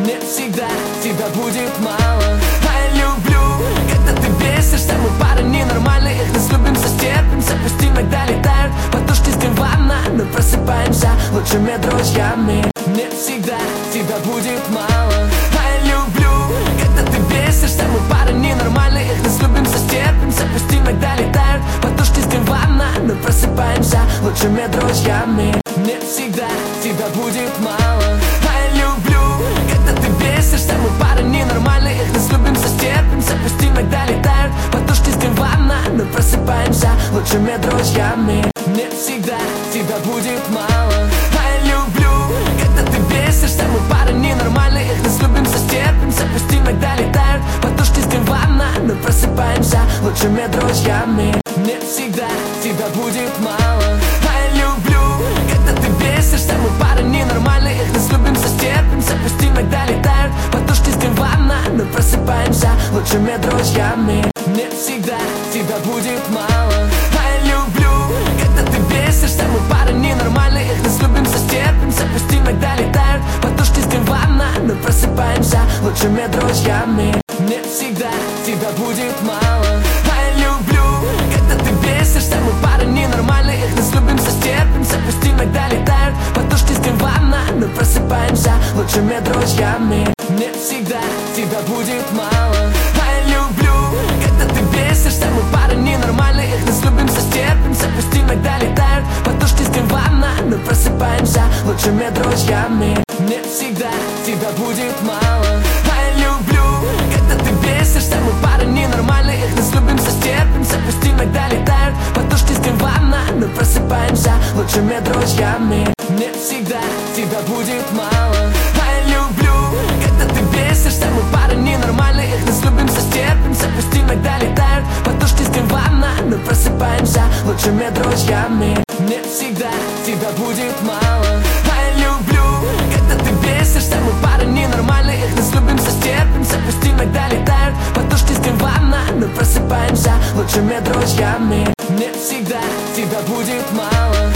Мне всегда тебя будет мало. А я люблю, когда ты бесишься. Мы пара ненормальные, их не слюбимся, стерпимся. Пусть иногда летают подушки с дивана, но просыпаемся лучшими друзьями. Мне всегда тебя будет мало. А я люблю, когда ты бесишься. Мы пара ненормальные, их не слюбимся, стерпимся. Пусть иногда летают подушки с дивана, но просыпаемся лучшими друзьями. Мне всегда тебя будет мало. А я люблю, когда ты бесишься. Мы пара ненормальные, их не слюбимся, стерпимся. Пусть иногда летают подушки с дивана, но просыпаемся лучшими друзьями. Мне всегда тебя будет мало. А я люблю, когда ты бесишься. Мы пара ненормальные, их не слюбимся, стерпимся. Пусть иногда летают подушки с дивана, но просыпаемся лучшими друзьями. Мне всегда тебя будет мало. А я люблю, когда ты бесишься. Мы пара ненормальные, их не слюбимся, стерпимся. Пусть иногда летают подушки с дивана, но просыпаемся лучшими друзьями. Мне всегда тебя будет мало. А я люблю, когда ты бесишься. Мы пара ненормальные, их не слюбимся, стерпимся. Пусть иногда летают подушки с дивана, но просыпаемся лучшими друзьями. Мне всегда тебя будет мало. А я люблю, когда ты бесишься. Мы пара ненормальные, их не слюбимся, стерпимся. Пусть иногда летают подушки с дивана, но просыпаемся лучшими друзьями. Мне всегда тебя будет мало. А я люблю, когда ты бесишься. Мы пара ненормальные, их не слюбимся, стерпимся. Пусть иногда летают подушки с дивана, но просыпаемся лучшими друзьями. Мне всегда тебя будет мало. А я люблю, когда ты бесишься. Мы пара ненормальные, их не слюбимся, стерпимся. Пусть иногда летают подушки с дивана, но просыпаемся лучшими друзьями. Мне всегда тебя будет мало. А я люблю, когда ты бесишься. Мы пара ненормальные, их не слюбимся, стерпимся. Пусть иногда летают подушки с дивана, но просыпаемся лучшими друзьями. Мне всегда тебя будет мало. А я люблю, когда ты бесишься. Мы пара ненормальные, их не слюбимся, стерпимся. Пусть иногда летают подушки с дивана, но просыпаемся лучшими друзьями. Мне всегда тебя будет мало.